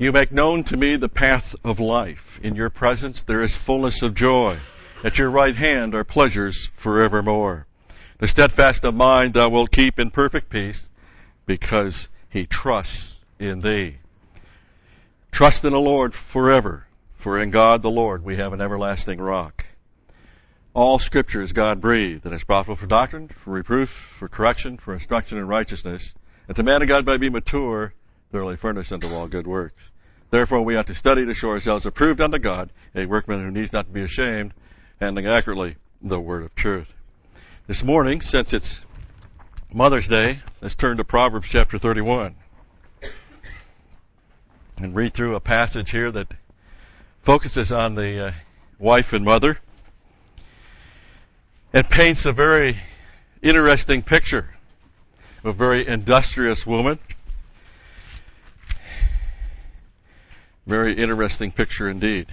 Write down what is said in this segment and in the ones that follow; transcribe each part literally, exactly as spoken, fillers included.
You make known to me the path of life. In your presence there is fullness of joy. At your right hand are pleasures forevermore. The steadfast of mind thou wilt keep in perfect peace, because he trusts in thee. Trust in the Lord forever, for in God the Lord we have an everlasting rock. All Scripture is God-breathed, and is profitable for doctrine, for reproof, for correction, for instruction in righteousness, that the man of God may be mature, thoroughly furnished unto all good works. Therefore we ought to study to show ourselves approved unto God, a workman who needs not to be ashamed, handling accurately the word of truth. This morning, since it's Mother's Day, let's turn to Proverbs chapter thirty-one and read through a passage here that focuses on the uh, wife and mother and paints a very interesting picture of a very industrious woman. Very interesting picture indeed.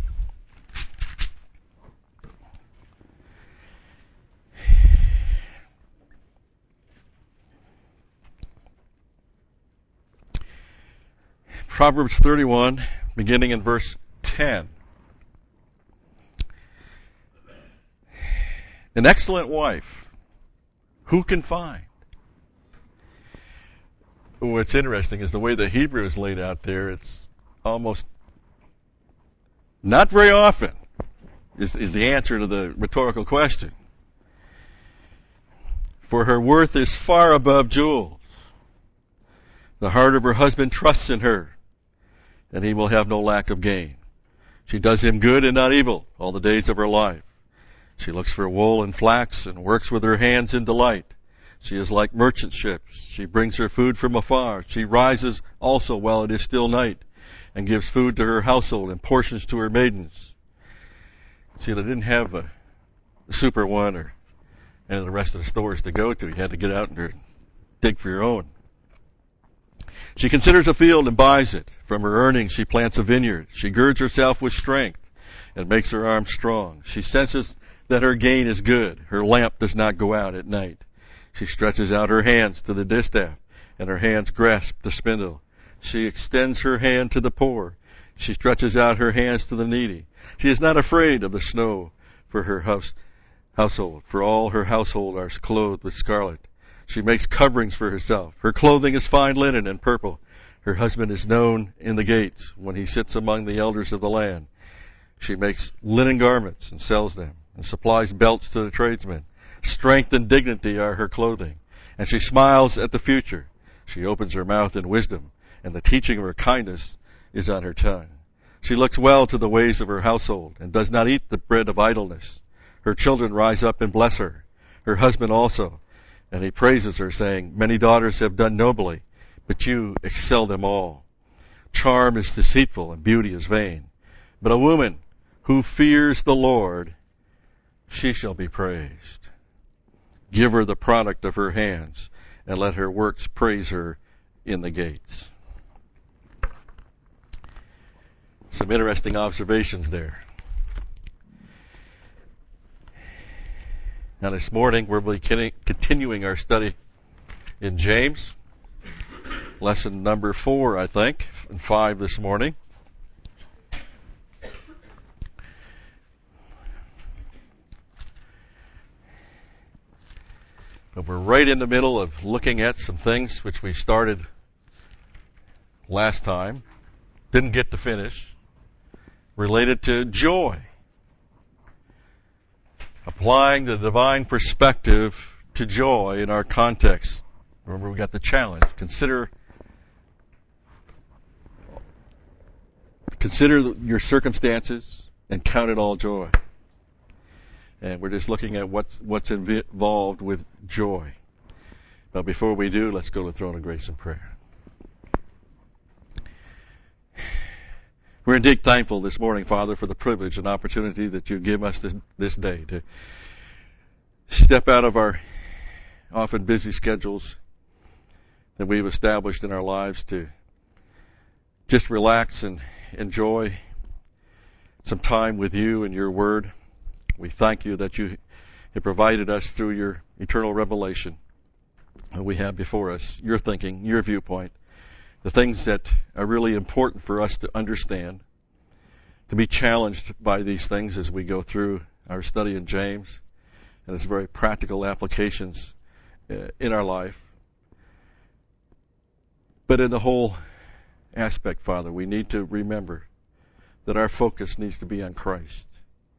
Proverbs thirty-one, beginning in verse ten. An excellent wife, who can find? What's interesting is the way the Hebrew is laid out there. It's almost not very often is, is the answer to the rhetorical question. For her worth is far above jewels. The heart of her husband trusts in her, and he will have no lack of gain. She does him good and not evil all the days of her life. She looks for wool and flax and works with her hands in delight. She is like merchant ships. She brings her food from afar. She rises also while it is still night and gives food to her household and portions to her maidens. See, they didn't have a Super One or any of the rest of the stores to go to. You had to get out and dig for your own. She considers a field and buys it. From her earnings she plants a vineyard. She girds herself with strength and makes her arms strong. She senses that her gain is good. Her lamp does not go out at night. She stretches out her hands to the distaff, and her hands grasp the spindle. She extends her hand to the poor. She stretches out her hands to the needy. She is not afraid of the snow for her house, household, for all her household are clothed with scarlet. She makes coverings for herself. Her clothing is fine linen and purple. Her husband is known in the gates when he sits among the elders of the land. She makes linen garments and sells them, and supplies belts to the tradesmen. Strength and dignity are her clothing, and she smiles at the future. She opens her mouth in wisdom, and the teaching of her kindness is on her tongue. She looks well to the ways of her household, and does not eat the bread of idleness. Her children rise up and bless her, her husband also, and he praises her, saying, Many daughters have done nobly, but you excel them all. Charm is deceitful, and beauty is vain. But a woman who fears the Lord, she shall be praised. Give her the product of her hands, and let her works praise her in the gates. Some interesting observations there. Now this morning we'll be continuing our study in James. Lesson number four, I think, and five this morning. But we're right in the middle of looking at some things which we started last time, didn't get to finish, related to joy. Applying the divine perspective to joy in our context. Remember, we got the challenge. Consider consider your circumstances and count it all joy. And we're just looking at what's, what's involved with joy. But before we do, let's go to the throne of grace in prayer. We're indeed thankful this morning, Father, for the privilege and opportunity that you give us this, this day to step out of our often busy schedules that we've established in our lives to just relax and enjoy some time with you and your word. We thank you that you have provided us through your eternal revelation that we have before us, your thinking, your viewpoint, the things that are really important for us to understand, to be challenged by these things as we go through our study in James and its very practical applications uh, in our life. But in the whole aspect, Father, we need to remember that our focus needs to be on Christ.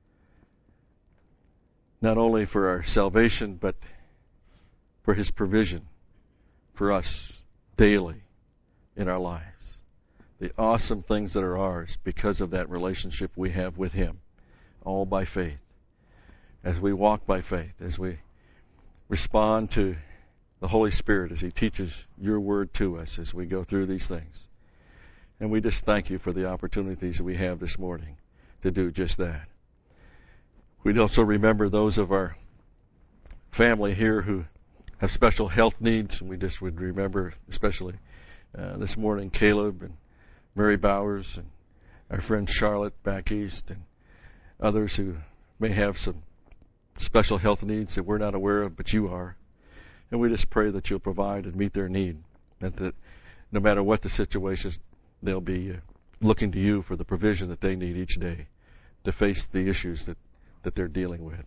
Not only for our salvation, but for His provision for us daily in our lives. The awesome things that are ours because of that relationship we have with Him, all by faith. As we walk by faith, as we respond to the Holy Spirit as He teaches Your Word to us as we go through these things. And we just thank You for the opportunities that we have this morning to do just that. We'd also remember those of our family here who have special health needs, and we just would remember especially uh, this morning Caleb and Mary Bowers and our friend Charlotte back east and others who may have some special health needs that we're not aware of, but You are. And we just pray that You'll provide and meet their need, and that no matter what the situation, they'll be uh, looking to You for the provision that they need each day to face the issues that, that they're dealing with.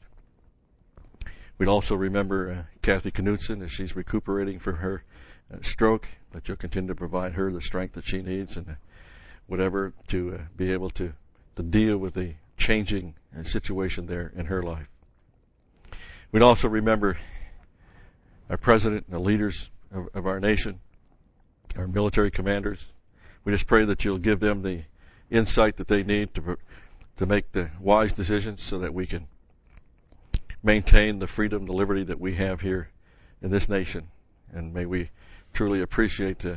We'd also remember uh, Kathy Knutson as she's recuperating from her uh, stroke, that You'll continue to provide her the strength that she needs and uh, whatever to uh, be able to, to deal with the changing uh, situation there in her life. We'd also remember our president and the leaders of, of our nation, our military commanders. We just pray that You'll give them the insight that they need to to make the wise decisions so that we can maintain the freedom, the liberty that we have here in this nation. And may we truly appreciate the,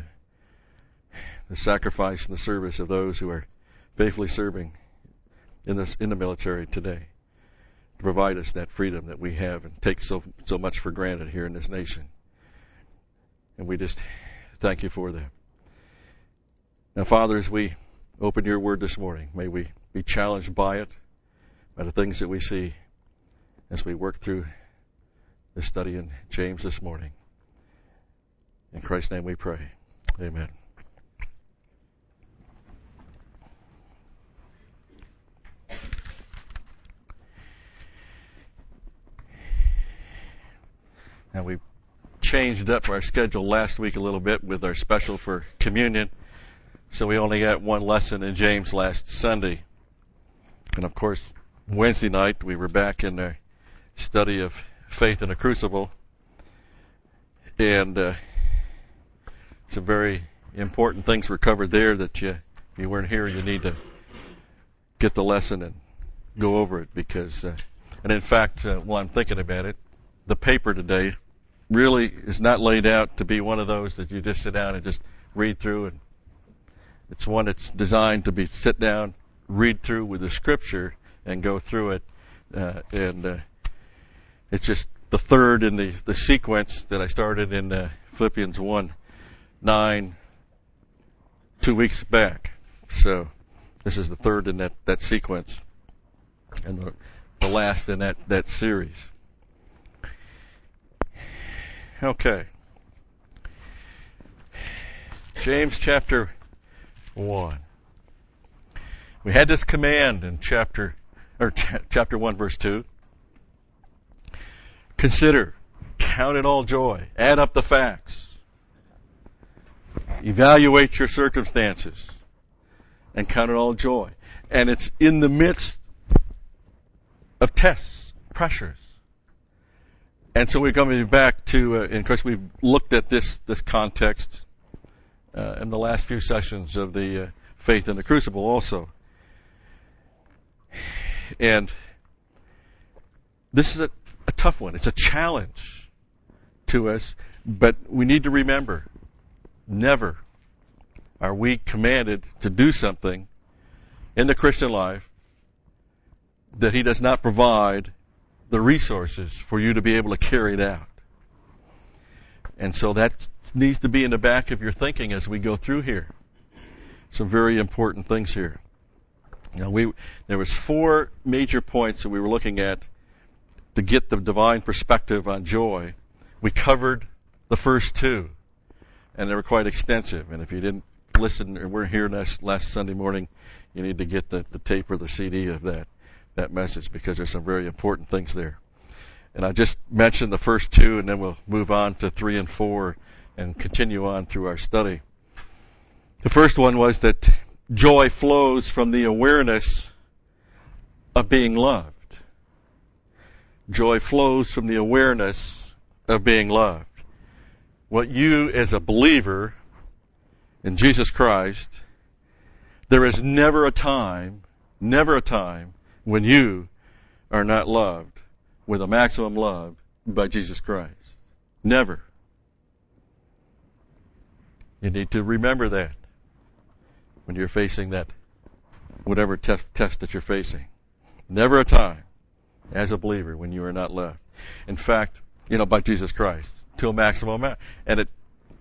the sacrifice and the service of those who are faithfully serving in this in the military today to provide us that freedom that we have and take so so much for granted here in this nation. And we just thank You for that. Now, Father, as we open Your Word this morning, may we be challenged by it, by the things that we see as we work through the study in James this morning. In Christ's name we pray. Amen. Now, we changed up our schedule last week a little bit with our special for communion. So we only got one lesson in James last Sunday. And of course, Wednesday night we were back in our study of faith in a crucible. And uh, some very important things were covered there that you, if you weren't here, you need to get the lesson and go over it. Because, uh, and in fact, uh, while I'm thinking about it, the paper today really is not laid out to be one of those that you just sit down and just read through. And it's one that's designed to be sit down, read through with the Scripture, and go through it. Uh, and uh, it's just the third in the, the sequence that I started in uh, Philippians one nine two weeks back. So this is the third in that, that sequence and the, the last in that, that series. Okay. James chapter one. We had this command in chapter or ch- chapter one verse two. Consider, count it all joy, add up the facts, evaluate your circumstances, and count it all joy. And it's in the midst of tests, pressures. And so we're coming back to, uh, and of course we've looked at this this context uh, in the last few sessions of the uh, Faith in the Crucible also. And this is a, a tough one. It's a challenge to us, but we need to remember, never are we commanded to do something in the Christian life that He does not provide the resources for you to be able to carry it out. And so that needs to be in the back of your thinking as we go through here. Some very important things here. Now we there was four major points that we were looking at to get the divine perspective on joy. We covered the first two. and they were quite extensive. And if you didn't listen or weren't here last, last Sunday morning, you need to get the, the tape or the C D of that, that message, because there's some very important things there. And I just mentioned the first two, and then we'll move on to three and four and continue on through our study. The first one was that joy flows from the awareness of being loved. Joy flows from the awareness of being loved. What you as a believer in Jesus Christ, there is never a time, never a time when you are not loved with a maximum love by Jesus Christ. Never. You need to remember that when you're facing that, whatever test, test that you're facing. Never a time as a believer when you are not loved. In fact, you know, by Jesus Christ, to a maximum amount. And it,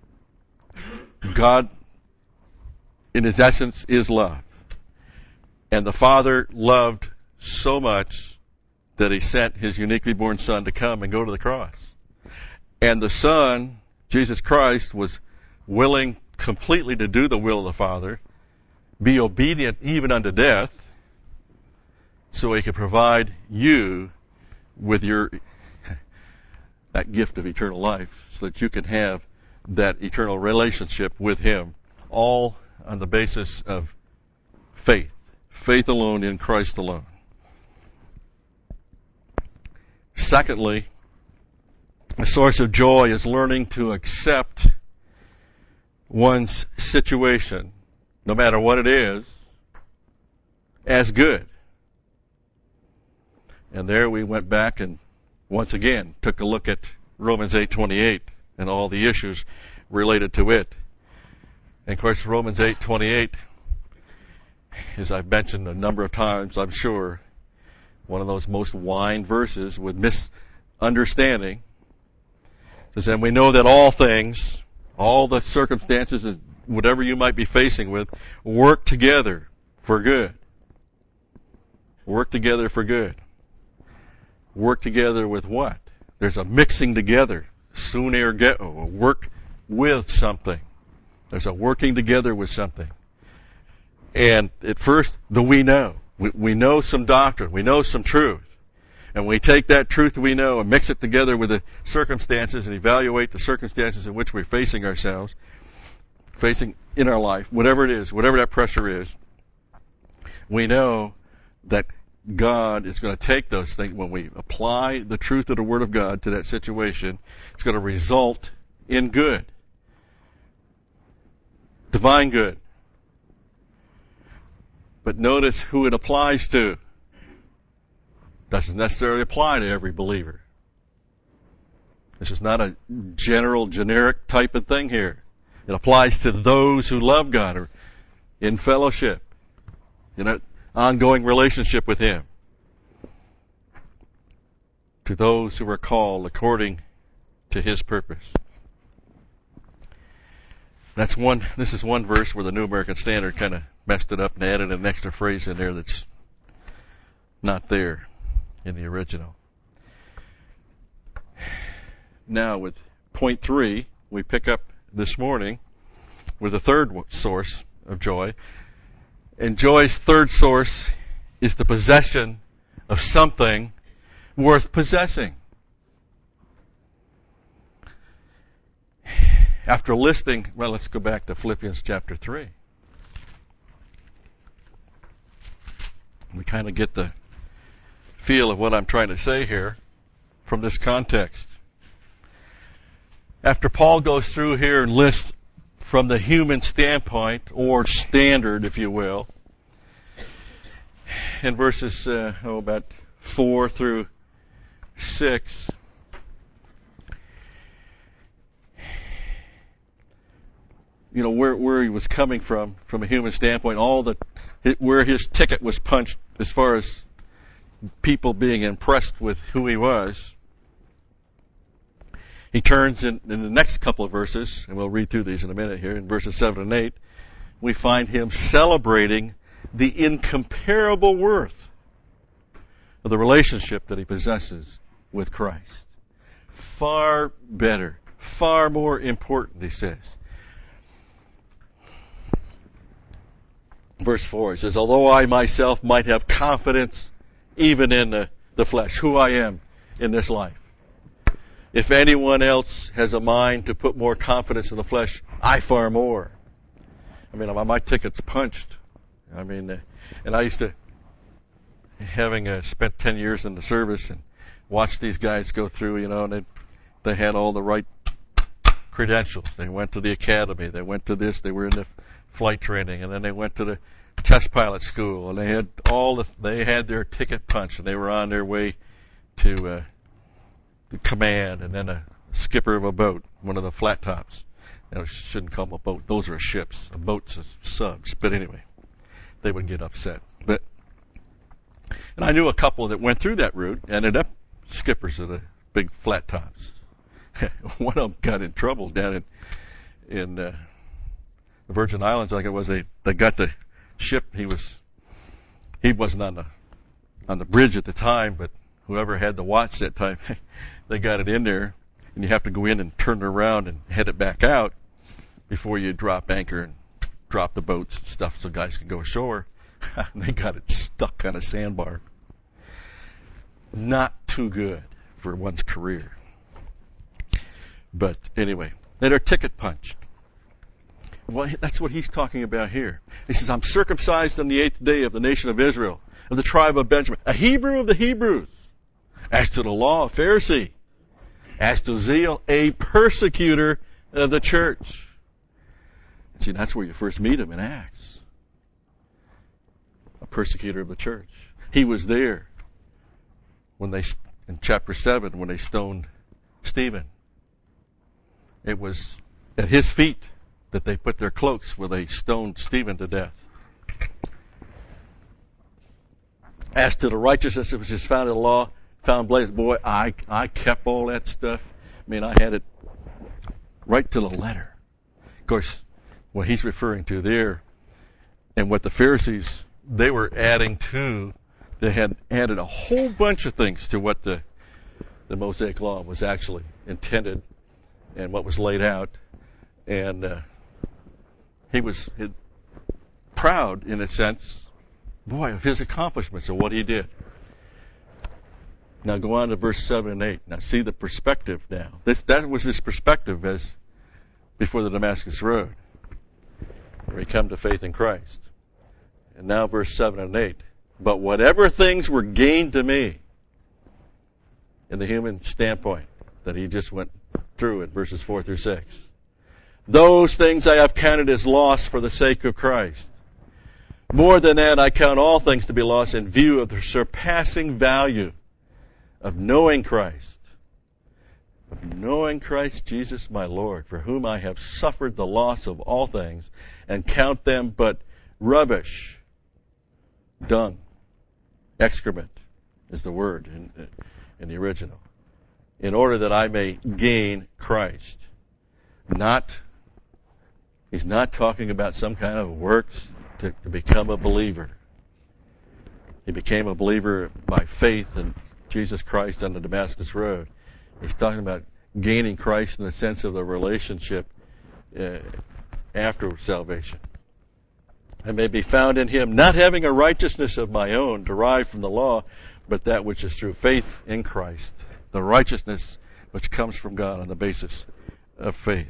God, in His essence, is love. And the Father loved so much that He sent His uniquely born Son to come and go to the cross. And the Son, Jesus Christ, was willing completely to do the will of the Father, be obedient even unto death, so He could provide you with your that gift of eternal life, so that you can have that eternal relationship with Him, all on the basis of faith. Faith alone in Christ alone. Secondly, a source of joy is learning to accept one's situation, no matter what it is, as good. And there we went back and once again took a look at Romans eight twenty-eight and all the issues related to it. And of course, Romans eight twenty-eight, as I've mentioned a number of times, I'm sure, one of those most wine verses with misunderstanding. It says, and we know that all things, all the circumstances, and whatever you might be facing with, work together for good. Work together for good. Work together with what? There's a mixing together. Soon ergo, work with something. There's a working together with something. And at first, the we know. We, we know some doctrine. We know some truth. And we take that truth we know and mix it together with the circumstances and evaluate the circumstances in which we're facing ourselves, facing in our life, whatever it is, whatever that pressure is. We know that God is going to take those things. When we apply the truth of the Word of God to that situation, it's going to result in good. Divine good. But notice who it applies to. Doesn't necessarily apply to every believer. This is not a general, generic type of thing here. It applies to those who love God or in fellowship, in an ongoing relationship with Him. To those who are called according to His purpose. That's one, this is one verse where the New American Standard kind of messed it up and added an extra phrase in there that's not there in the original. Now with point three, we pick up this morning with the third source of joy. And joy's third source is the possession of something worth possessing. After listing, well, let's go back to Philippians chapter three. We kind of get the feel of what I'm trying to say here from this context. After Paul goes through here and lists from the human standpoint, or standard, if you will, in verses, uh, oh, about four through six, you know, where, where he was coming from, from a human standpoint, all the, where his ticket was punched as far as people being impressed with who he was. He turns in, in the next couple of verses, and we'll read through these in a minute here, in verses seven and eight, we find him celebrating the incomparable worth of the relationship that he possesses with Christ. Far better, far more important, he says. Verse four, it says, although I myself might have confidence even in the, the flesh, who I am in this life. If anyone else has a mind to put more confidence in the flesh, I far more. I mean, my ticket's punched. I mean, uh, and I used to, having uh, spent ten years in the service and watched these guys go through, you know, and they, they had all the right credentials. They went to the academy. They went to this. They were in the flight training, and then they went to the test pilot school, and they had all the, they had their ticket punched, and they were on their way to uh, the command, and then a skipper of a boat, one of the flat tops. You know, shouldn't call them a boat. Those are ships. A boat's a subs. But anyway, they would get upset. But and I knew a couple that went through that route, ended up skippers of the big flat tops. One of them got in trouble down in in uh, the Virgin Islands, like it was. They they got the ship. He was he wasn't on the on the bridge at the time, but whoever had the watch that time, they got it in there, and you have to go in and turn it around and head it back out before you drop anchor and drop the boats and stuff so guys can go ashore. They got it stuck on a sandbar. Not too good for one's career. But anyway, they are ticket punched. Well, that's what he's talking about here. He says, I'm circumcised on the eighth day of the nation of Israel, of the tribe of Benjamin, a Hebrew of the Hebrews. As to the law, a Pharisee. As to zeal, a persecutor of the church. See, that's where you first meet him in Acts. A persecutor of the church. He was there when they, in chapter seven, when they stoned Stephen. It was at his feet that they put their cloaks where they stoned Stephen to death. As to the righteousness which is found in the law, found blameless. Boy, I I kept all that stuff. I mean, I had it right to the letter. Of course, what he's referring to there, and what the Pharisees, they were adding to, they had added a whole bunch of things to what the the Mosaic Law was actually intended and what was laid out. And uh, he was he, proud, in a sense, boy, of his accomplishments of what he did. Now go on to verse seven and eight. Now see the perspective now. This that was his perspective as before the Damascus Road, where he come to faith in Christ. And now verse seven and eight. But whatever things were gained to me, in the human standpoint that he just went through in verses four through six, those things I have counted as loss for the sake of Christ. More than that, I count all things to be lost in view of the surpassing value of knowing Christ, of knowing Christ Jesus my Lord, for whom I have suffered the loss of all things, and count them but rubbish, dung, excrement is the word in, in the original, in order that I may gain Christ. Not, he's not talking about some kind of works to, to become a believer. He became a believer by faith in Jesus Christ on the Damascus Road. He's talking about gaining Christ in the sense of the relationship uh, after salvation. I may be found in him, not having a righteousness of my own derived from the law, but that which is through faith in Christ, the righteousness which comes from God on the basis of faith.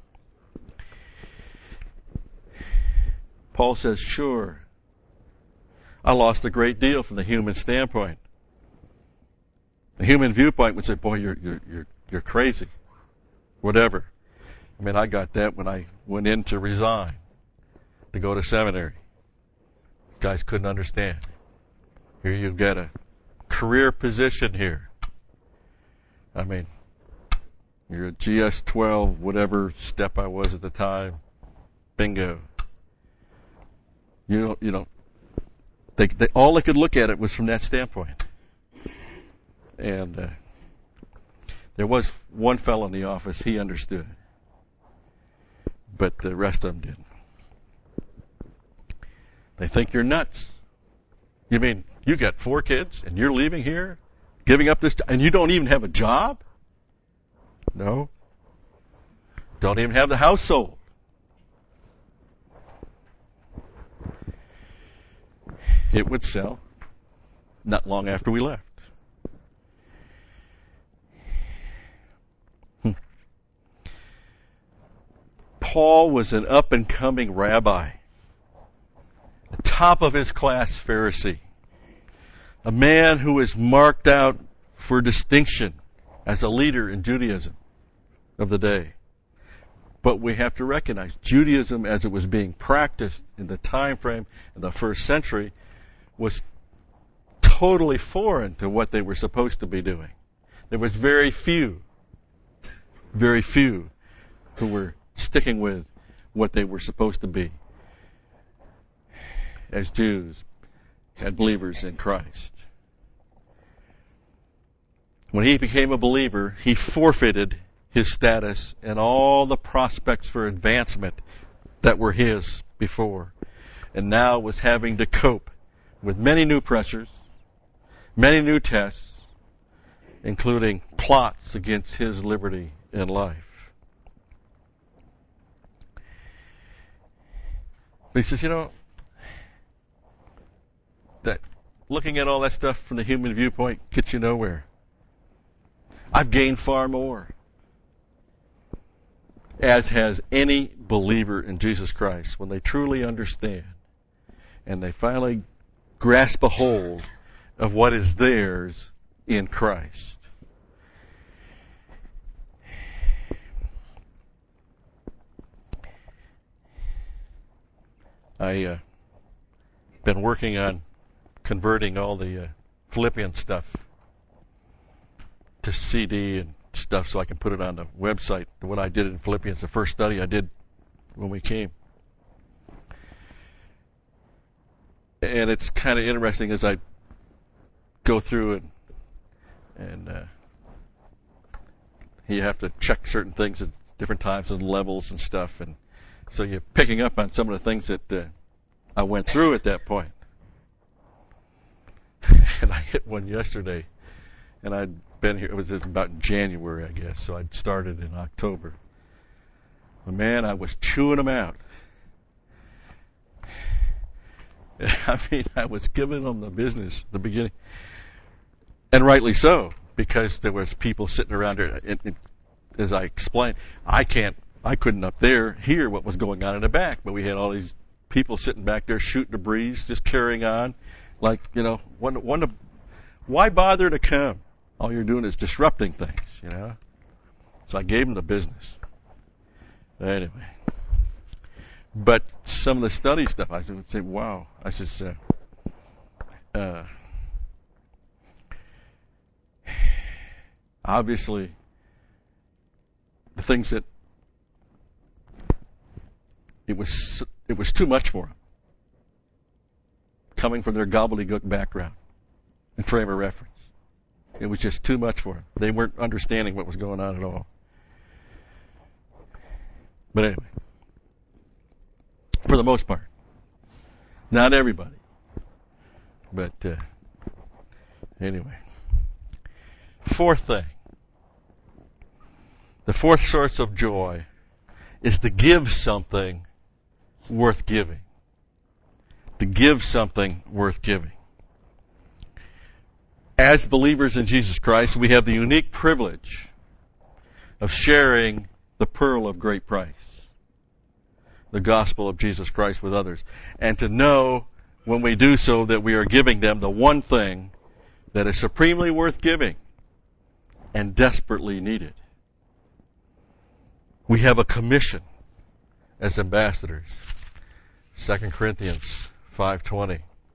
Paul says, sure, I lost a great deal from the human standpoint. The human viewpoint would say, boy, you're, you're, you're, you're crazy. Whatever. I mean, I got that when I went in to resign, to go to seminary. Guys couldn't understand. Here you've got a career position here. I mean, you're a G S twelve, whatever step I was at the time. Bingo. You know, you know, they, they, all they could look at it was from that standpoint. And uh, there was one fellow in the office, he understood. But the rest of them didn't. They think you're nuts. You mean, you got four kids and you're leaving here, giving up this, and you don't even have a job? No. Don't even have the house sold. it would sell not long after we left. Hmm. Paul was an up-and-coming rabbi, the top of his class Pharisee, a man who was marked out for distinction as a leader in Judaism of the day. But we have to recognize Judaism as it was being practiced in the time frame in the first century was totally foreign to what they were supposed to be doing. There was very few, very few who were sticking with what they were supposed to be as Jews and believers in Christ. When he became a believer, he forfeited his status and all the prospects for advancement that were his before, and now was having to cope with many new pressures, many new tests, including plots against his liberty and life. But he says, you know, that looking at all that stuff from the human viewpoint gets you nowhere. I've gained far more, as has any believer in Jesus Christ, when they truly understand and they finally grasp a hold of what is theirs in Christ. I uh, been working on converting all the uh, Philippian stuff to C D and stuff so I can put it on the website. What I did in Philippians, the first study I did when we came. And it's kind of interesting as I go through and and uh, you have to check certain things at different times and levels and stuff, and so you're picking up on some of the things that uh, I went through at that point. And I hit one yesterday, and I'd been here, it was about January, I guess, so I'd started in October. But man, I was chewing them out. I mean, I was giving them the business at the beginning. And rightly so, because there was people sitting around there. It, it, as I explained, I can't, I couldn't up there hear what was going on in the back, but we had all these people sitting back there shooting the breeze, just carrying on. Like, you know, one, one, why bother to come? All you're doing is disrupting things, you know. So I gave them the business. Anyway. But some of the study stuff, I would say, wow. I said, uh, uh, obviously, the things that it was, it was too much for them, coming from their gobbledygook background and frame of reference. It was just too much for them. They weren't understanding what was going on at all. But anyway, for the most part, not everybody. But uh, anyway, fourth thing, the fourth source of joy is to give something worth giving. To give something worth giving. As believers in Jesus Christ, we have the unique privilege of sharing the pearl of great price, the gospel of Jesus Christ, with others, and to know when we do so that we are giving them the one thing that is supremely worth giving and desperately needed. We have a commission as ambassadors. Second Corinthians five twenty.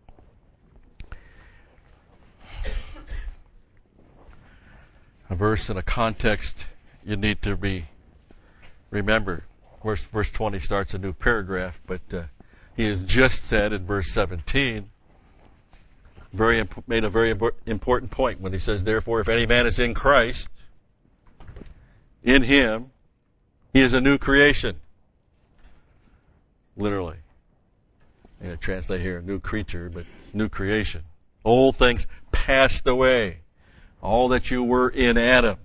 A verse in a context you need to be remember. Verse, verse twenty starts a new paragraph, but uh, he has just said in verse seventeen, very imp- made a very imp- important point when he says, therefore, if any man is in Christ, in him, he is a new creation. Literally. I'm going to translate here, new creature, but new creation. Old things passed away. All that you were in Adam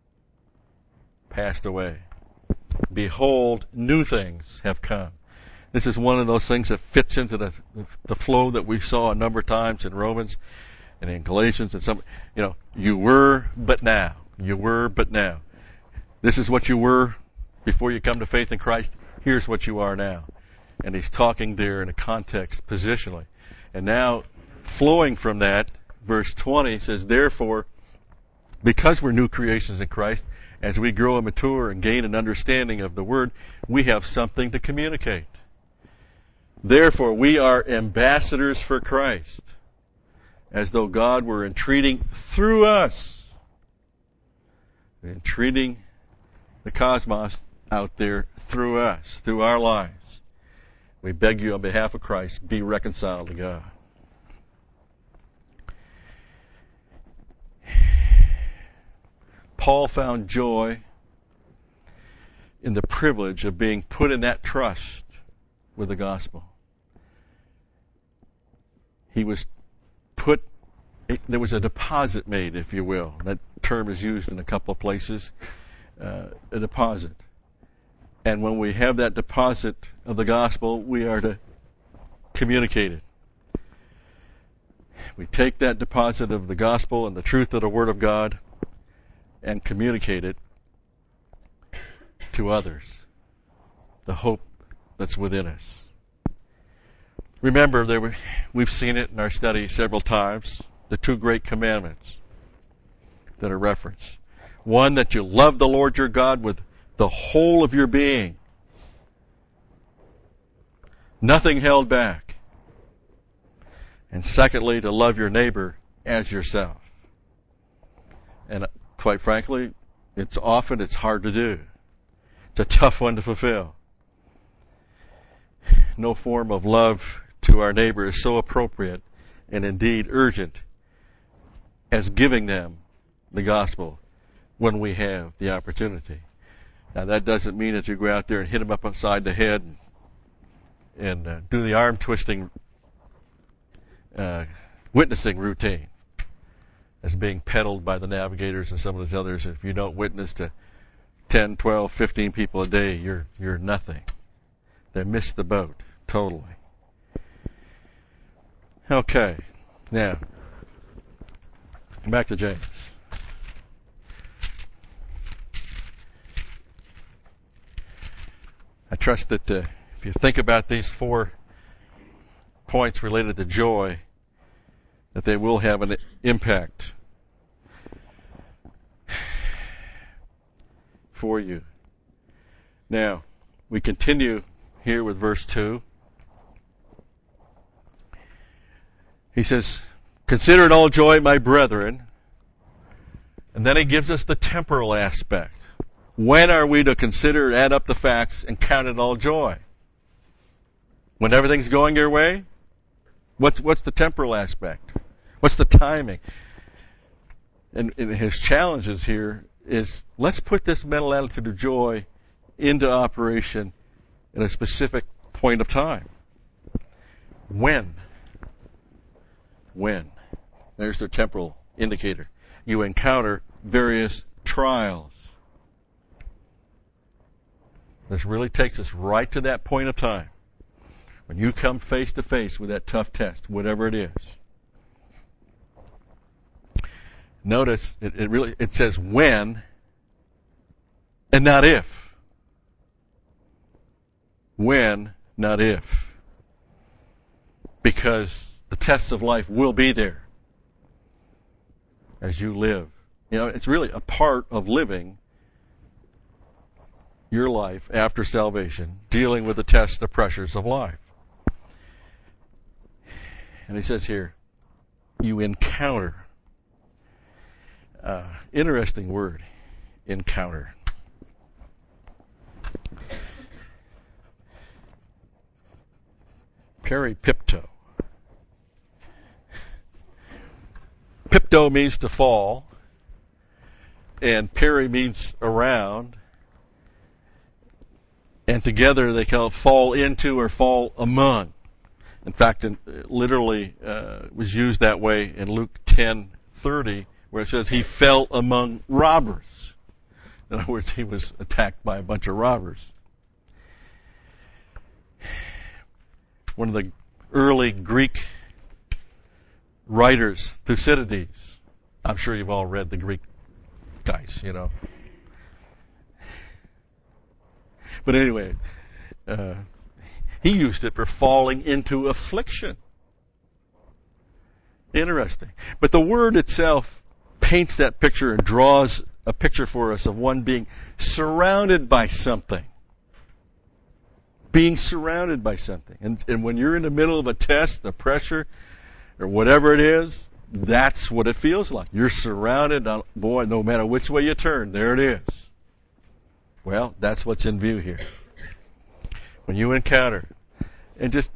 passed away. Behold, new things have come. This is one of those things that fits into the the flow that we saw a number of times in Romans and in Galatians and some, you know, you were, but now. You were, but now. This is what you were before you come to faith in Christ. Here's what you are now. And he's talking there in a context positionally. And now, flowing from that, verse twenty says, therefore, because we're new creations in Christ, as we grow and mature and gain an understanding of the Word, we have something to communicate. Therefore, we are ambassadors for Christ, as though God were entreating through us, entreating the cosmos out there through us, through our lives. We beg you on behalf of Christ, be reconciled to God. Paul found joy in the privilege of being put in that trust with the gospel. He was put, there was a deposit made, if you will. That term is used in a couple of places, uh, a deposit. And when we have that deposit of the gospel, we are to communicate it. We take that deposit of the gospel and the truth of the Word of God and communicate it to others, the hope that's within us. Remember, there were, we've seen it in our study several times, the two great commandments that are referenced. One, that you love the Lord your God with the whole of your being. Nothing held back. And secondly, to love your neighbor as yourself. And quite frankly, it's often, it's hard to do. It's a tough one to fulfill. No form of love to our neighbor is so appropriate and indeed urgent as giving them the gospel when we have the opportunity. Now that doesn't mean that you go out there and hit them up upside the head and, and uh, do the arm twisting uh, witnessing routine as being peddled by the navigators and some of those others. If you don't witness to ten, twelve, fifteen people a day, you're you're nothing. They missed the boat totally. Okay, now back to James. I trust that uh, if you think about these four points related to joy, that they will have an impact for you. Now, we continue here with verse two. He says, consider it all joy, my brethren. And then he gives us the temporal aspect. When are we to consider, add up the facts, and count it all joy? When everything's going your way? What's, what's the temporal aspect? What's the timing? And, and his challenges here is, let's put this mental attitude of joy into operation in a specific point of time. When? When? There's the temporal indicator. You encounter various trials. This really takes us right to that point of time. When you come face to face with that tough test, whatever it is. Notice, it, it really, it says when and not if. When, not if. Because the tests of life will be there as you live. You know, it's really a part of living your life after salvation, dealing with the tests, the pressures of life. And he says here, you encounter. Uh, interesting word, encounter. Peripipto. Pipto means to fall, and peri means around, and together they call it fall into or fall among. In fact, it literally uh, was used that way in Luke ten thirty, where it says he fell among robbers. In other words, he was attacked by a bunch of robbers. one of the early Greek writers, Thucydides. I'm sure you've all read the Greek guys, you know. But anyway, uh, he used it for falling into affliction. Interesting. But the word itself paints that picture and draws a picture for us of one being surrounded by something. Being surrounded by something. And, and when you're in the middle of a test, the pressure, or whatever it is, that's what it feels like. You're surrounded, on, boy, no matter which way you turn, there it is. Well, that's what's in view here. When you encounter, and just,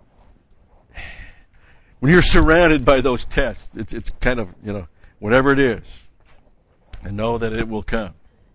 when you're surrounded by those tests, it's, it's kind of, you know, whatever it is, and know that it will come.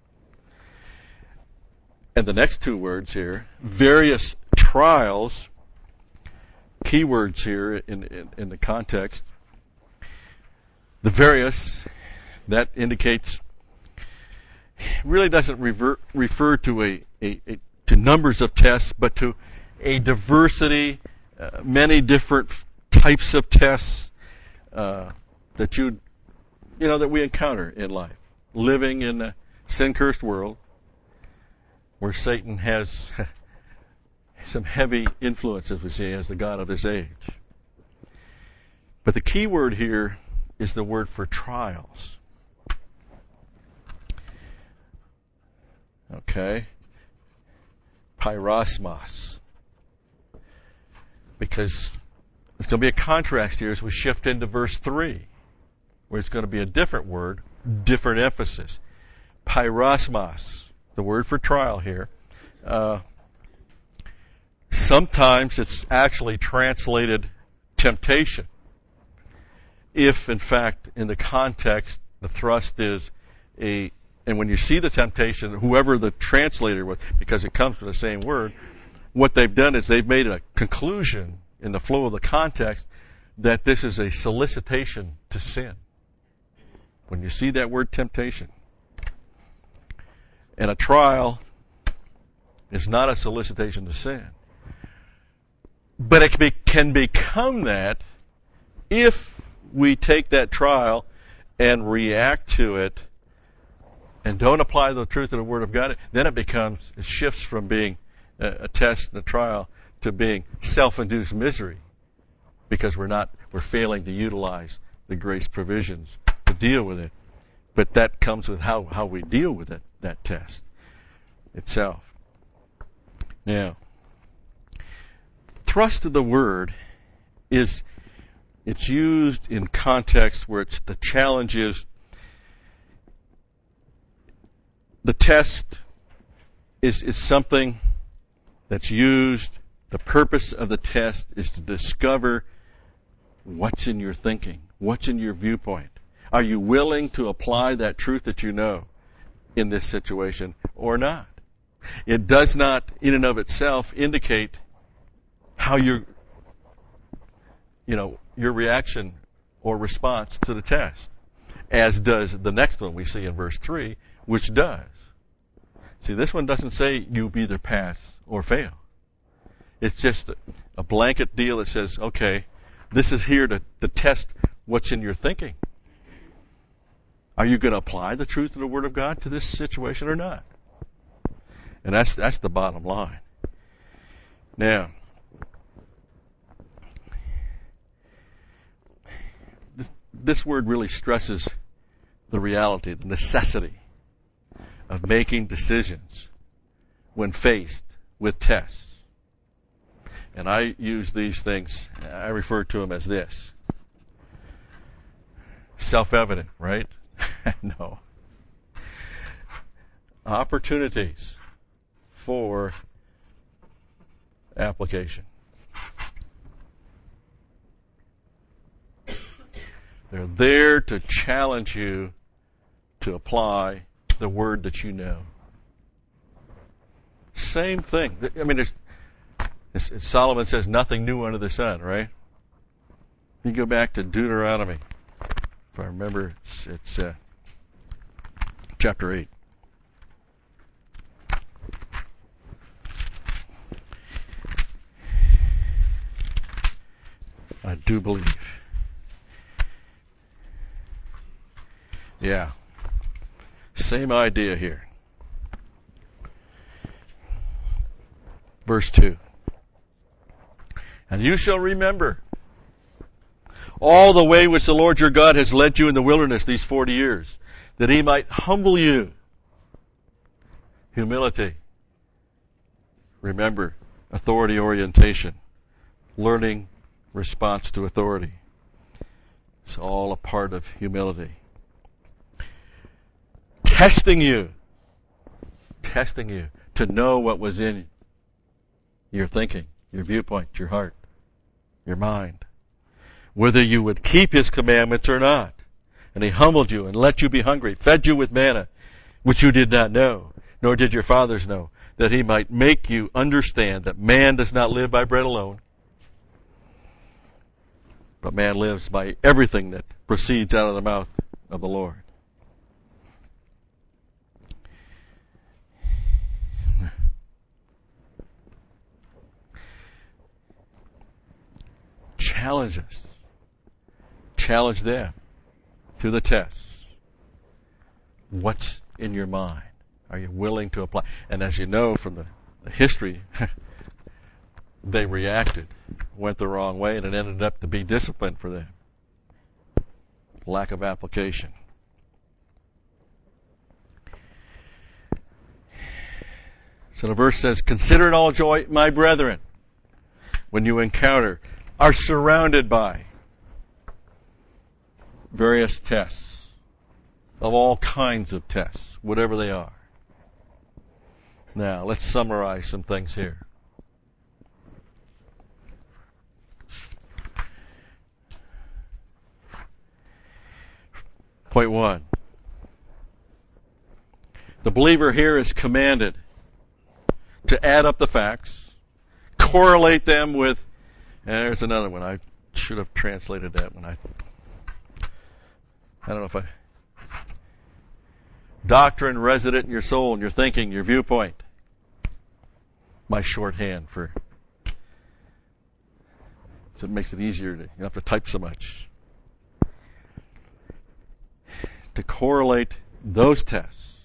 And the next two words here, various trials, keywords here in, in, in the context. The various, that indicates, really doesn't revert, refer to a, a, a to numbers of tests, but to a diversity, uh, many different types of tests uh, that you, you know, that we encounter in life, living in a sin-cursed world where Satan has some heavy influence, as we see, as the god of this age. But the key word here is the word for trials. Okay? Pyrosmos. Because there's going to be a contrast here as we shift into verse three, where it's going to be a different word, different emphasis. Pyrosmos, the word for trial here. Uh, sometimes it's actually translated temptation. If, in fact, in the context, the thrust is a, and when you see the temptation, whoever the translator was, because it comes from the same word, what they've done is they've made a conclusion in the flow of the context that this is a solicitation to sin. When you see that word temptation. And a trial is not a solicitation to sin. But it can, be, can become that if we take that trial and react to it and don't apply the truth of the Word of God, then it becomes, it shifts from being a, a test and a trial to being self-induced misery, because we're not, we're failing to utilize the grace provisions to deal with it. But that comes with how, how we deal with it, that test itself. Now, thrust of the word is, it's used in context where it's, the challenge is, the test is, is something that's used. The purpose of the test is to discover what's in your thinking, what's in your viewpoint. Are you willing to apply that truth that you know in this situation or not? It does not, in and of itself, indicate how your, you know, your reaction or response to the test, as does the next one we see in verse three, which does. See, this one doesn't say you either pass or fail. It's just a blanket deal that says, okay, this is here to, to test what's in your thinking. Are you going to apply the truth of the Word of God to this situation or not? And that's that's the bottom line. Now, this, this word really stresses the reality, the necessity of making decisions when faced with tests. And I use these things, I refer to them as this. Self-evident, right? No. Opportunities for application. They're there to challenge you to apply the word that you know. Same thing. I mean, there's, it's, Solomon says nothing new under the sun, right? You go back to Deuteronomy. If I remember, it's, it's uh, chapter eight. I do believe. Yeah. Same idea here. Verse two. And you shall remember all the way which the Lord your God has led you in the wilderness these forty years, that he might humble you. Humility. Remember, authority orientation. Learning response to authority. It's all a part of humility. Testing you. Testing you to know what was in your thinking, your viewpoint, your heart, your mind. Whether you would keep his commandments or not. And he humbled you and let you be hungry, fed you with manna, which you did not know, nor did your fathers know, that he might make you understand that man does not live by bread alone, but man lives by everything that proceeds out of the mouth of the Lord. Challenge us. Challenge them through the tests. What's in your mind? Are you willing to apply? And as you know from the, the history, they reacted, went the wrong way, and it ended up to be discipline for them. Lack of application. So the verse says, consider it all joy, my brethren, when you encounter, are surrounded by various tests, of all kinds of tests, whatever they are. Now, let's summarize some things here. Point one. The believer here is commanded to add up the facts, correlate them with, and there's another one. I should have translated that one. I I don't know if I... Doctrine resident in your soul and your thinking, your viewpoint. My shorthand for... So it makes it easier to... You don't have to type so much. To correlate those tests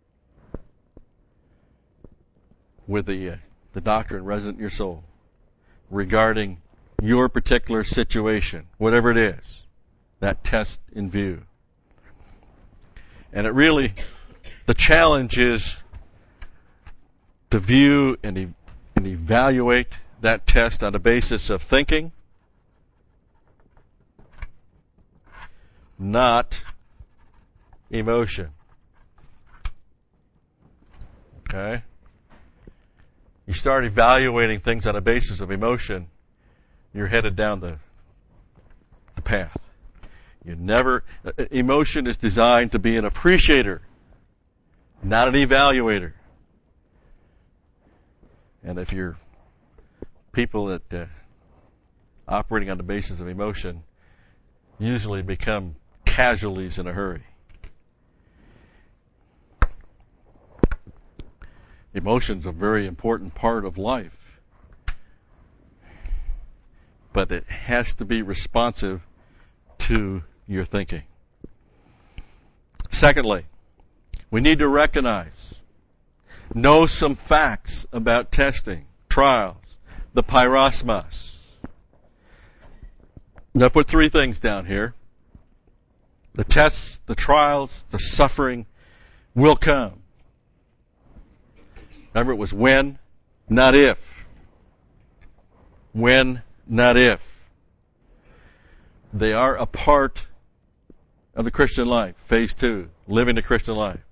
with the, uh, the doctrine resident in your soul regarding your particular situation, whatever it is, that test in view. And it really, the challenge is to view and, e- and evaluate that test on the basis of thinking, not emotion. Okay? You start evaluating things on a basis of emotion, you're headed down the, the path. You never, emotion is designed to be an appreciator, not an evaluator. And if you're people that uh, operating on the basis of emotion usually become casualties in a hurry. Emotion's a very important part of life, but it has to be responsive to your thinking. Secondly, we need to recognize, know some facts about testing, trials, the pyrosmos. Now I put three things down here. The tests, the trials, the suffering will come. Remember, it was when, not if. When, not if. They are a part of the Christian life. Phase two, living the Christian life.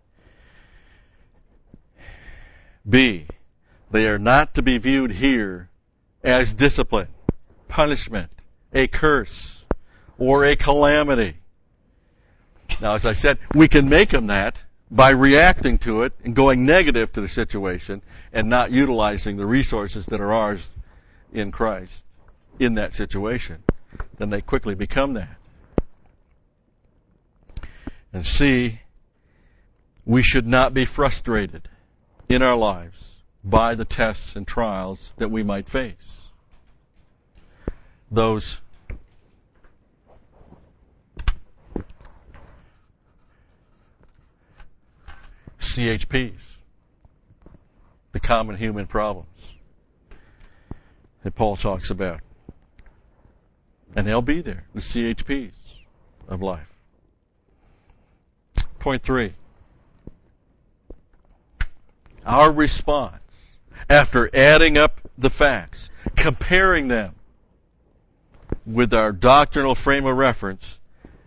B, they are not to be viewed here as discipline, punishment, a curse, or a calamity. Now, as I said, we can make them that by reacting to it and going negative to the situation and not utilizing the resources that are ours in Christ in that situation. Then they quickly become that. And C, we should not be frustrated in our lives by the tests and trials that we might face. Those C H Ps, the common human problems that Paul talks about. And they'll be there, the C H Ps of life. Point three. Our response, after adding up the facts, comparing them with our doctrinal frame of reference,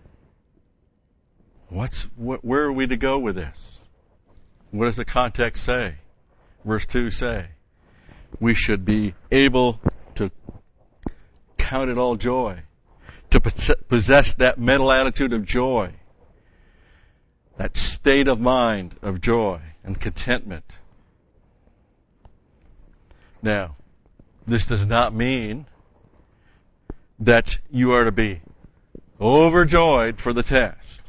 what's wh- where are we to go with this? What does the context say? Verse two say, we should be able to count it all joy, to possess that mental attitude of joy, that state of mind of joy and contentment. Now, this does not mean that you are to be overjoyed for the test.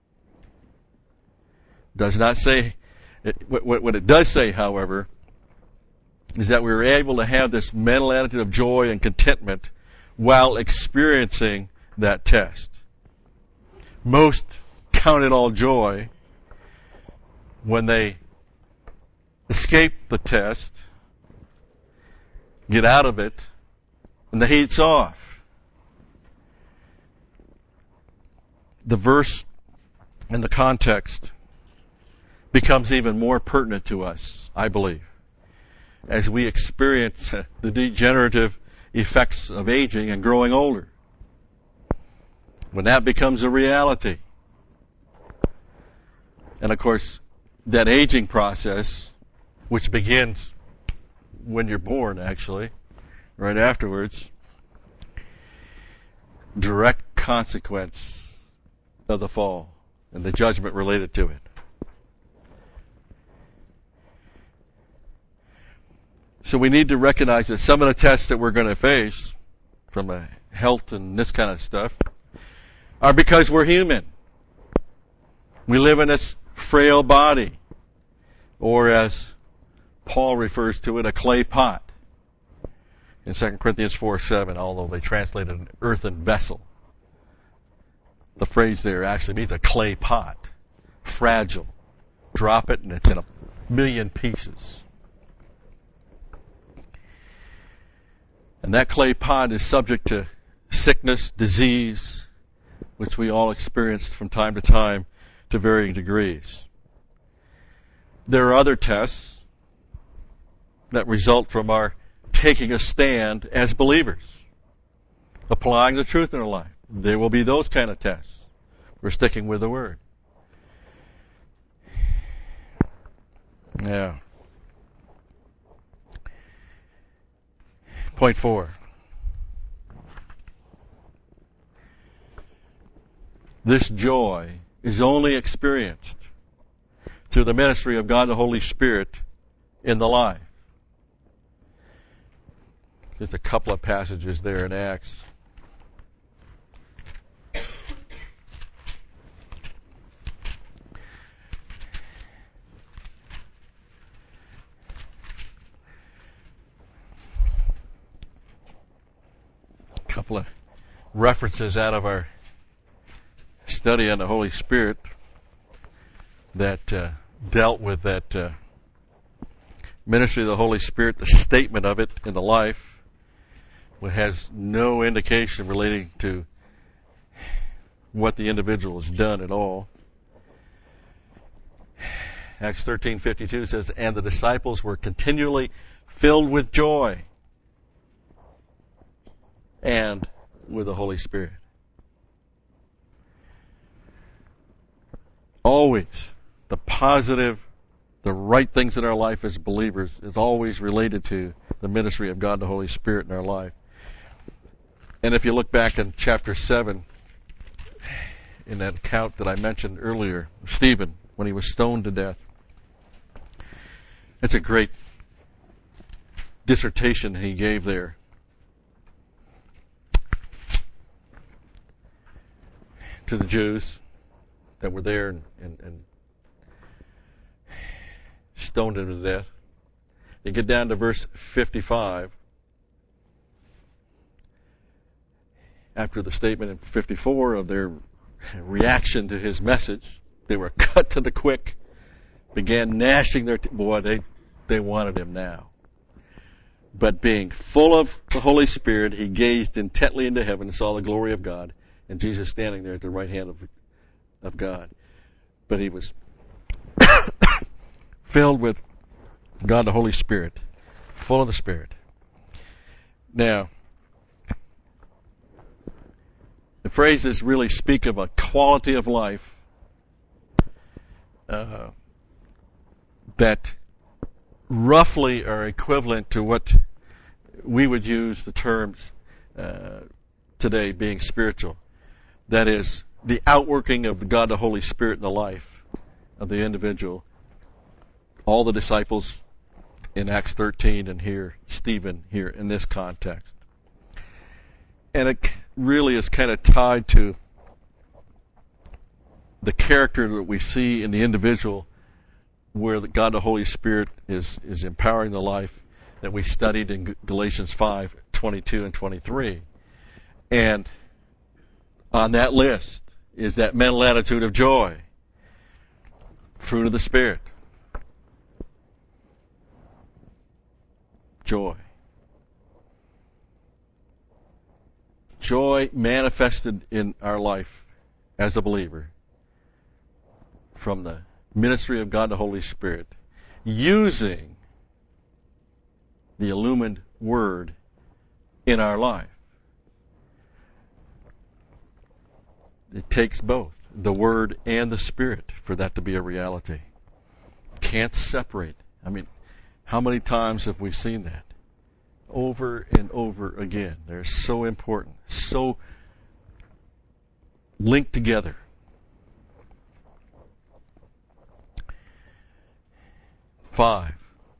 Does not say, it, what, what it does say, however, is that we are able to have this mental attitude of joy and contentment while experiencing that test. Most count it all joy when they escape the test, get out of it, and the heat's off. The verse and the context becomes even more pertinent to us, I believe, as we experience the degenerative effects of aging and growing older. When that becomes a reality. And of course, that aging process, which begins when you're born, actually, right afterwards, direct consequence of the fall and the judgment related to it. So we need to recognize that some of the tests that we're going to face from a health and this kind of stuff are because we're human. We live in this frail body, or as Paul refers to it, a clay pot in Second Corinthians four seven, although they translated an earthen vessel. The phrase there actually means a clay pot, fragile. Drop it and it's in a million pieces. And that clay pot is subject to sickness, disease, which we all experience from time to time to varying degrees. There are other tests that result from our taking a stand as believers, applying the truth in our life. There will be those kind of tests. We're sticking with the Word. Yeah. Point four. This joy is only experienced through the ministry of God the Holy Spirit in the life. There's a couple of passages there in Acts. A couple of references out of our study on the Holy Spirit that uh, dealt with that uh, ministry of the Holy Spirit, the statement of it in the life, which has no indication relating to what the individual has done at all. Acts thirteen fifty-two says, and the disciples were continually filled with joy and with the Holy Spirit. Always, the positive, the right things in our life as believers is always related to the ministry of God the Holy Spirit in our life. And if you look back in chapter seven, in that account that I mentioned earlier, Stephen, when he was stoned to death, it's a great dissertation he gave there. To the Jews that were there and, and, and stoned him to death. You get down to verse fifty-five. After the statement in fifty-four of their reaction to his message, they were cut to the quick began gnashing their teeth. Boy, they, they wanted him now. But being full of the Holy Spirit, he gazed intently into heaven and saw the glory of God, and Jesus standing there at the right hand of, of God. But he was filled with God the Holy Spirit, full of the Spirit. Now, the phrases really speak of a quality of life uh, that roughly are equivalent to what we would use the terms uh, today being spiritual. That is, the outworking of God the Holy Spirit in the life of the individual. All the disciples in Acts thirteen, and here, Stephen here in this context. And it really is kind of tied to the character that we see in the individual, where God the Holy Spirit is, is empowering the life that we studied in Galatians five, twenty-two and twenty-three. And on that list is that mental attitude of joy, fruit of the Spirit. Joy. Joy manifested in our life as a believer from the ministry of God the Holy Spirit, using the illumined Word in our life. It takes both, the Word and the Spirit, for that to be a reality. Can't separate. I mean, how many times have we seen that? Over and over again. They're so important, so linked together. Five.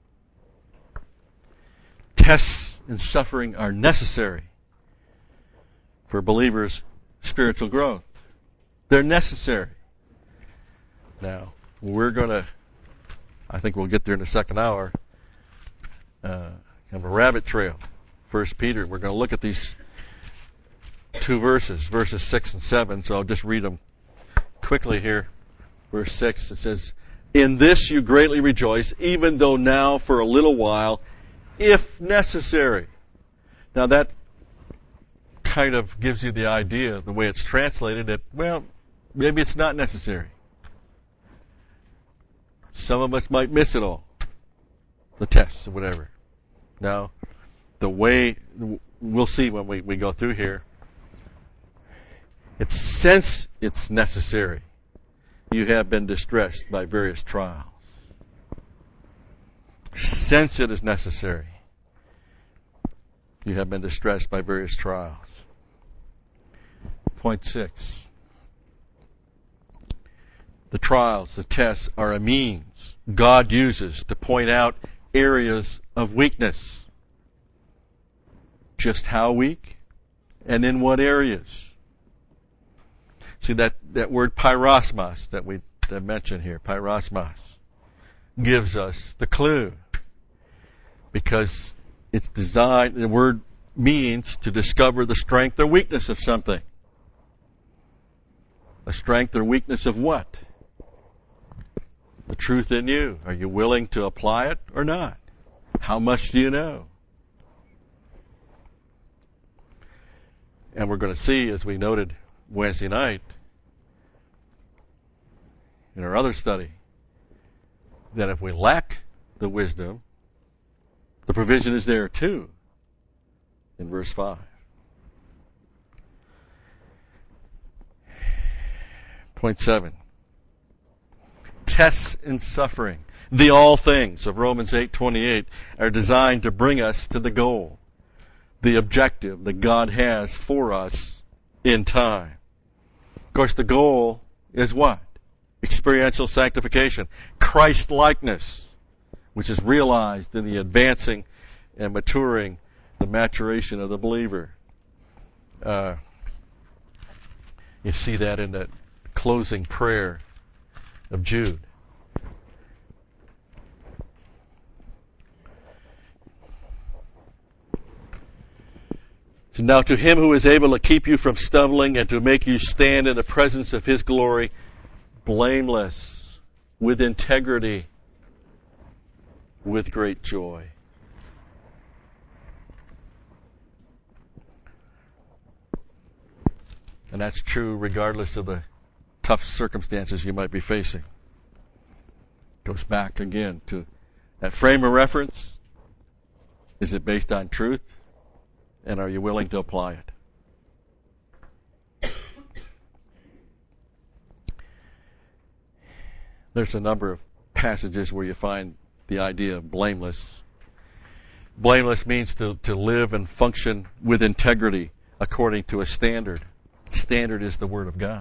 Tests and suffering are necessary for believers' spiritual growth. They're necessary. Now, we're going to, I think we'll get there in the second hour, uh, kind of a rabbit trail. First Peter, we're going to look at these two verses, verses six and seven, so I'll just read them quickly here. Verse six, it says, "In this you greatly rejoice, even though now for a little while, if necessary." Now that kind of gives you the idea, the way it's translated, that, well, maybe it's not necessary. Some of us might miss it all, the tests or whatever. Now, the way, we'll see when we, we go through here, it's since it's necessary, you have been distressed by various trials. Since it is necessary, you have been distressed by various trials. Point six. The trials, the tests, are a means God uses to point out areas of weakness. Just how weak and in what areas. See, that, that word pyrosmos that we that mentioned here, pyrosmos, gives us the clue. Because it's designed, the word means to discover the strength or weakness of something. A strength or weakness of what? The truth in you. Are you willing to apply it or not? How much do you know? And we're going to see, as we noted Wednesday night in our other study, that if we lack the wisdom, the provision is there too, in verse five. Point seven. Tests and suffering, the all things of Romans eight twenty-eight, are designed to bring us to the goal, the objective that God has for us in time. Of course, the goal is what? Experiential sanctification, Christ-likeness, which is realized in the advancing and maturing, the maturation of the believer. Uh, you see that in that closing prayer of Jude. So now to him who is able to keep you from stumbling and to make you stand in the presence of his glory blameless with integrity, with great joy. And that's true regardless of the tough circumstances you might be facing. Goes back again to that frame of reference. Is it based on truth? And are you willing to apply it? There's a number of passages where you find the idea of blameless. Blameless means to, to live and function with integrity according to a standard. Standard is the Word of God.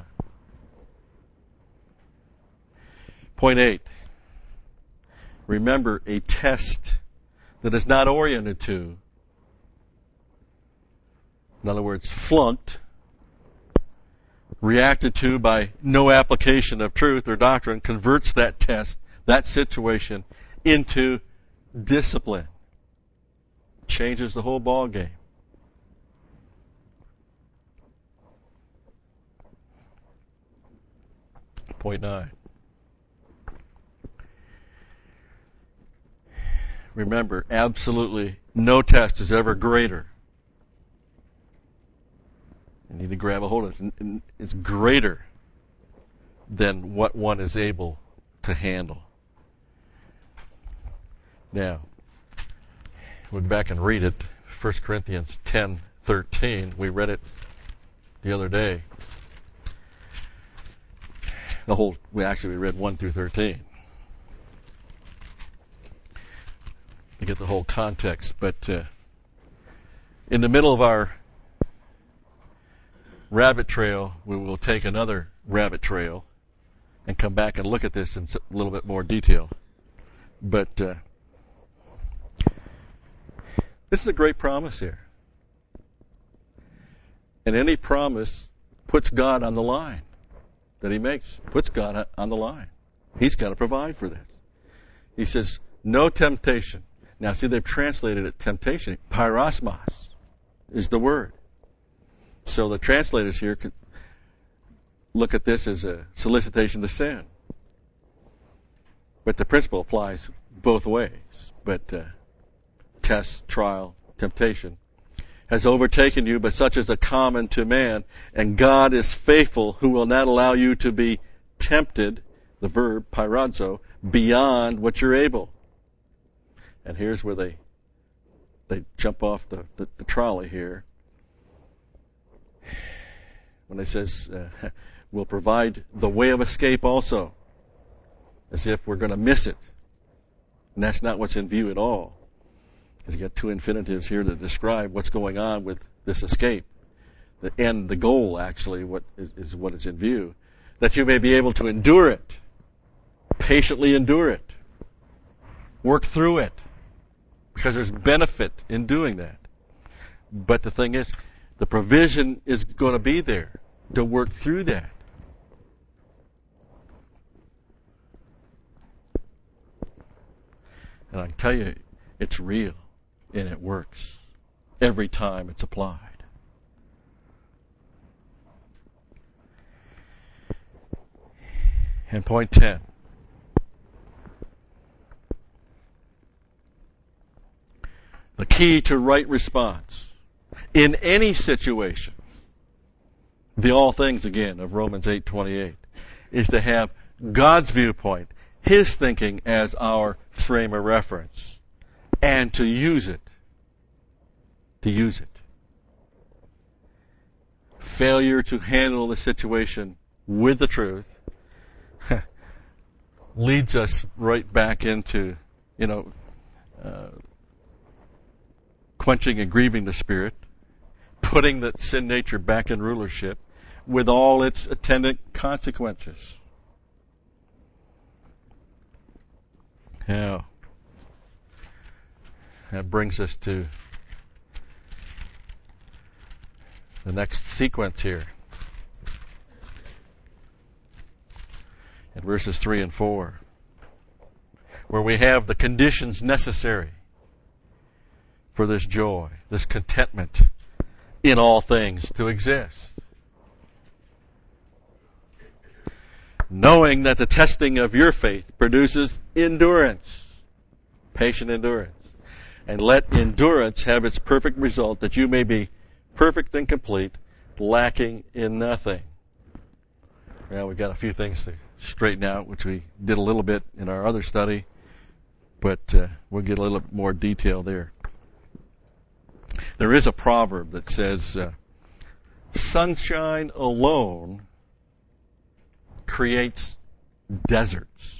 Point eight. Remember, a test that is not oriented to, in other words, flunked, reacted to by no application of truth or doctrine, converts that test, that situation, into discipline. Changes the whole ball game. Point nine. Remember, absolutely no test is ever greater. You need to grab a hold of it. It's greater than what one is able to handle. Now, we'll go back and read it. First Corinthians ten thirteen. We read it the other day. The whole, we actually we read one through thirteen. To get the whole context, but uh, in the middle of our rabbit trail, we will take another rabbit trail and come back and look at this in a little bit more detail. But uh, this is a great promise here. And any promise puts God on the line that he makes, puts God on the line. He's got to provide for this. He says, no temptation. Now, see, they've translated it temptation. Pyrosmos is the word. So the translators here could look at this as a solicitation to sin. But the principle applies both ways. But uh, test, trial, temptation has overtaken you, but such is a common to man. And God is faithful, who will not allow you to be tempted, the verb, pyrazo, beyond what you're able. And here's where they they jump off the, the, the trolley here. When it says, uh, we'll provide the way of escape also. As if we're going to miss it. And that's not what's in view at all. Because you got two infinitives here that describe what's going on with this escape. The end, the goal, actually, what is, is what is in view. That you may be able to endure it. Patiently endure it. Work through it. Because there's benefit in doing that. But the thing is, the provision is going to be there to work through that. And I can tell you, it's real and it works every time it's applied. And point ten. The key to right response in any situation, the all things again of Romans eight twenty-eight, is to have God's viewpoint, His thinking as our frame of reference, and to use it. To use it. Failure to handle the situation with the truth leads us right back into, you know, uh, quenching and grieving the Spirit, putting the sin nature back in rulership with all its attendant consequences. Now, that brings us to the next sequence here. In verses three and four, where we have the conditions necessary for this joy, this contentment in all things to exist. knowing that the testing of your faith produces endurance, patient endurance. And let endurance have its perfect result, that you may be perfect and complete, lacking in nothing. Well, we've got a few things to straighten out, which we did a little bit in our other study, but uh, we'll get a little more detail there. There is a proverb that says, uh, sunshine alone creates deserts.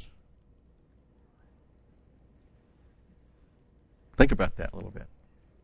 Think about that a little bit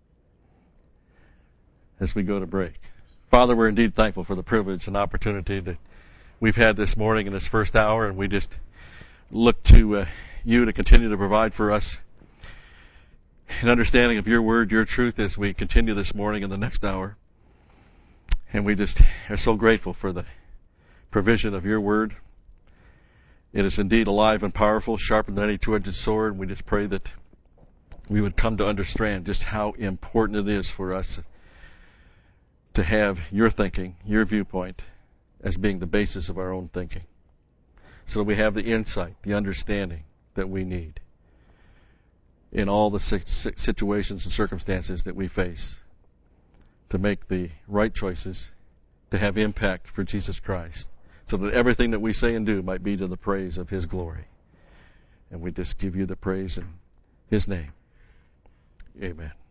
as we go to break. Father, we're indeed thankful for the privilege and opportunity that we've had this morning in this first hour, and we just look to uh, you to continue to provide for us an understanding of your word, your truth, as we continue this morning and the next hour. And we just are so grateful for the provision of your word. It is indeed alive and powerful, sharper than any two-edged sword. And we just pray that we would come to understand just how important it is for us to have your thinking, your viewpoint, as being the basis of our own thinking, so that we have the insight, the understanding that we need in all the situations and circumstances that we face to make the right choices, to have impact for Jesus Christ, so that everything that we say and do might be to the praise of His glory. And we just give you the praise in His name. Amen.